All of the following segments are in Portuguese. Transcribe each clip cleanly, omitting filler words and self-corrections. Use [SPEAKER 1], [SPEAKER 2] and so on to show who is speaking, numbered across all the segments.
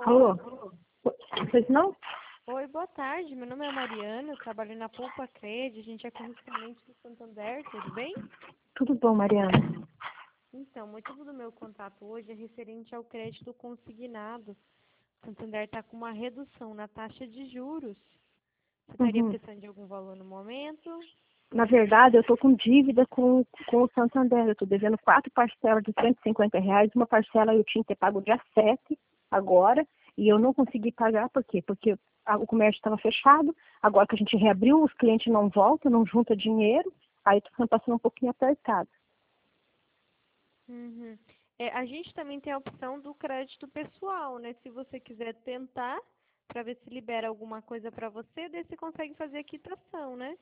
[SPEAKER 1] Alô? Vocês não?
[SPEAKER 2] Oi, boa tarde. Meu nome é Mariana, eu trabalho na Poupa Cred, a gente é correspondente do Santander, tudo bem?
[SPEAKER 1] Tudo bom, Mariana?
[SPEAKER 2] Então, o motivo do meu contato hoje é referente ao crédito consignado. O Santander está com uma redução na taxa de juros. Você estaria precisando de algum valor no momento?
[SPEAKER 1] Na verdade, eu estou com dívida com o Santander. Eu estou devendo 4 parcelas de R$ 150. Uma parcela eu tinha que ter pago dia 7, agora, e eu não consegui pagar. Por quê? Porque o comércio estava fechado. Agora que a gente reabriu, os clientes não voltam, não juntam dinheiro. Aí eu estou passando um pouquinho apertado.
[SPEAKER 2] Uhum. A gente também tem a opção do crédito pessoal, né? Se você quiser tentar, para ver se libera alguma coisa para você, daí você consegue fazer a quitação, né?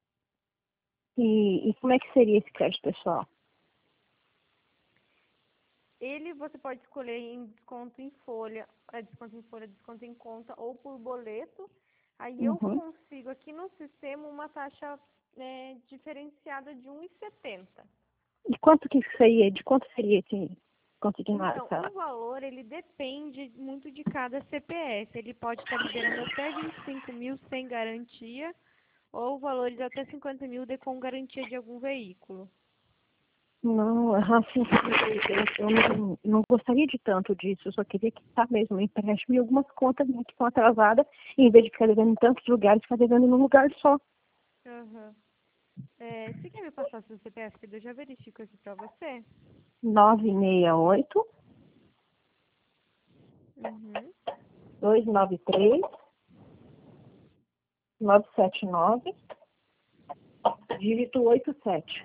[SPEAKER 1] E como é que seria esse crédito pessoal?
[SPEAKER 2] Ele você pode escolher em desconto em folha, desconto em conta ou por boleto. Aí eu consigo aqui no sistema uma taxa diferenciada de 1,70.
[SPEAKER 1] E quanto que seria? De quanto seria esse consignado?
[SPEAKER 2] Então, o valor, ele depende muito de cada CPF. Ele pode estar liberando até 25 mil sem garantia, ou valores até 50 mil com garantia de algum veículo.
[SPEAKER 1] Não, assim, eu não gostaria de tanto disso. Eu só queria quitar mesmo um empréstimo e algumas contas que estão atrasadas, em vez de ficar devendo em tantos lugares, ficar devendo num lugar só.
[SPEAKER 2] Uhum. Você quer me passar seu CPF, que eu já verifico aqui para você?
[SPEAKER 1] 968
[SPEAKER 2] Uhum.
[SPEAKER 1] 293 979 dígito 87.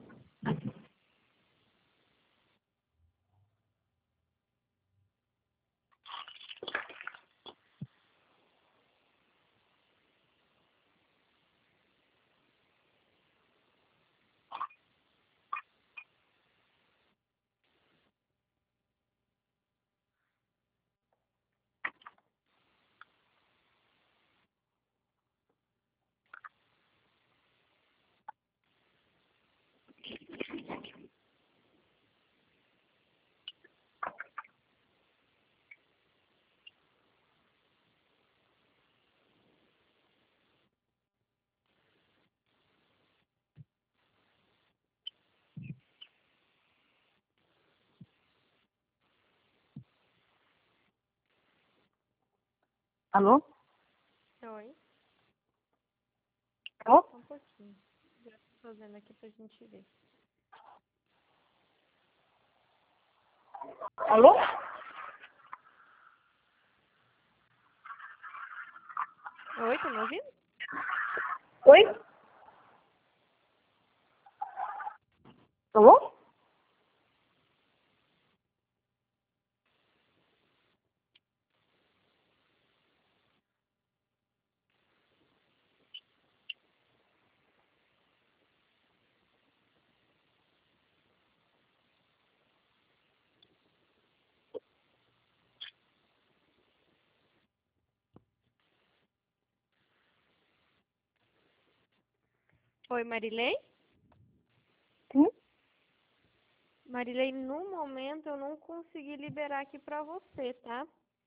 [SPEAKER 1] Alô?
[SPEAKER 2] Oi.
[SPEAKER 1] Alô?
[SPEAKER 2] Só um pouquinho. Já estou fazendo aqui para a gente ver.
[SPEAKER 1] Alô?
[SPEAKER 2] Oi, tá me ouvindo?
[SPEAKER 1] Oi? Alô?
[SPEAKER 2] Oi, Marilei?
[SPEAKER 1] Sim?
[SPEAKER 2] Marilei, no momento eu não consegui liberar aqui para você, tá?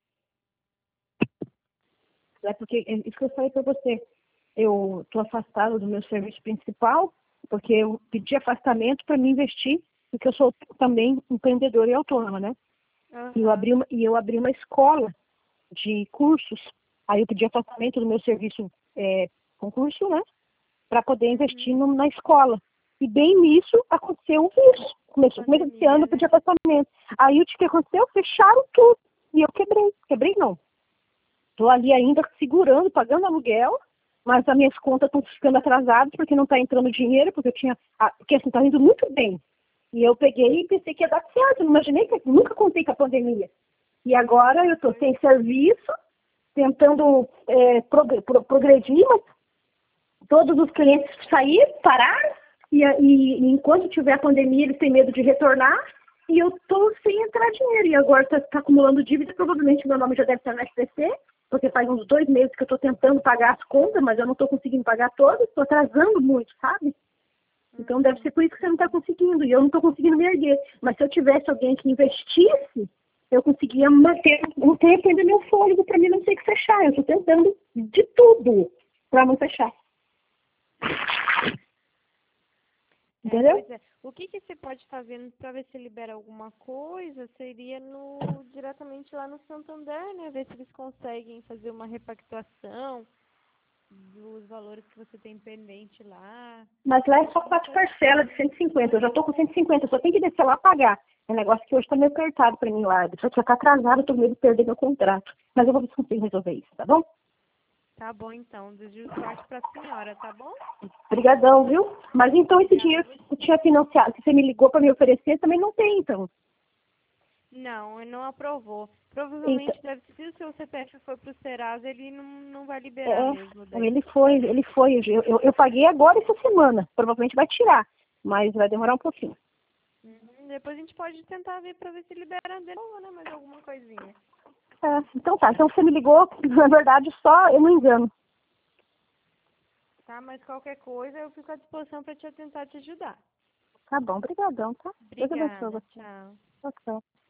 [SPEAKER 1] É porque, é isso que eu falei para você. Eu estou afastada do meu serviço principal, porque eu pedi afastamento para me investir, porque eu sou também empreendedora e autônoma, né?
[SPEAKER 2] Aham.
[SPEAKER 1] E eu abri uma escola de cursos. Aí eu pedi afastamento do meu serviço concurso, né? Para poder investir na escola. E bem nisso aconteceu isso. Começo desse ano
[SPEAKER 2] Pandemia,
[SPEAKER 1] eu
[SPEAKER 2] né?
[SPEAKER 1] pedi afastamento. Aí o que aconteceu? Fecharam tudo. E eu quebrei. Quebrei não. Estou ali ainda segurando, pagando aluguel, mas as minhas contas estão ficando atrasadas porque não está entrando dinheiro, porque eu tinha. Porque assim, está indo muito bem. E eu peguei e pensei que ia dar certo. Não imaginei que nunca contei com a pandemia. E agora eu estou sem serviço, tentando progredir, mas todos os clientes saíram, pararam, e enquanto tiver a pandemia, eles têm medo de retornar, e eu estou sem entrar dinheiro. E agora está acumulando dívida, provavelmente meu nome já deve estar no SPC, porque faz uns 2 meses que eu estou tentando pagar as contas, mas eu não estou conseguindo pagar todas, estou atrasando muito, sabe? Então deve ser por isso que você não está conseguindo, e eu não estou conseguindo me erguer. Mas se eu tivesse alguém que investisse, eu conseguia manter um tempo ainda meu fôlego para mim não ter que fechar. Eu estou tentando de tudo para não fechar. Entendeu?
[SPEAKER 2] Pois é. O que você pode fazer para ver se libera alguma coisa seria diretamente lá no Santander, né? Ver se eles conseguem fazer uma repactuação dos valores que você tem pendente lá.
[SPEAKER 1] Mas lá é só 4 parcelas de 150. Eu já estou com 150, eu só tenho que descer lá pagar. É um negócio que hoje está meio apertado para mim lá. Já está atrasado, eu tô com medo de perder meu contrato. Mas eu vou ver se consigo resolver isso, tá bom?
[SPEAKER 2] Tá bom, então. Desejo sorte para a senhora, tá bom?
[SPEAKER 1] Obrigadão, viu? Mas então esse
[SPEAKER 2] Obrigada.
[SPEAKER 1] dinheiro que eu tinha financiado, que você me ligou para me oferecer, também não tem, então.
[SPEAKER 2] Não, ele não aprovou.
[SPEAKER 1] Então,
[SPEAKER 2] Provavelmente deve ser, se o seu CPF for pro Serasa, ele não vai liberar
[SPEAKER 1] é,
[SPEAKER 2] mesmo daí.
[SPEAKER 1] ele foi. Eu paguei agora essa semana. Provavelmente vai tirar, mas vai demorar um pouquinho.
[SPEAKER 2] Depois a gente pode tentar ver pra ver se libera de novo, né? Mais alguma coisinha.
[SPEAKER 1] É, então tá, então você me ligou, na verdade só eu não engano.
[SPEAKER 2] Tá? Mas qualquer coisa eu fico à disposição pra tentar te ajudar.
[SPEAKER 1] Tá bom, obrigadão, tá? Deus abençoe
[SPEAKER 2] Obrigada.
[SPEAKER 1] você.
[SPEAKER 2] Tchau.
[SPEAKER 1] Tchau, tchau.